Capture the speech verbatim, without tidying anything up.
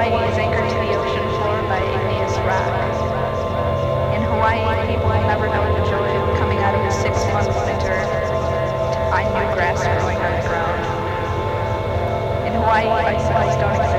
Hawaii is anchored to the ocean floor by igneous rock. In Hawaii, people will never know the joy of coming out of a six-month winter to find new grass growing on the ground. In Hawaii, bicycles don't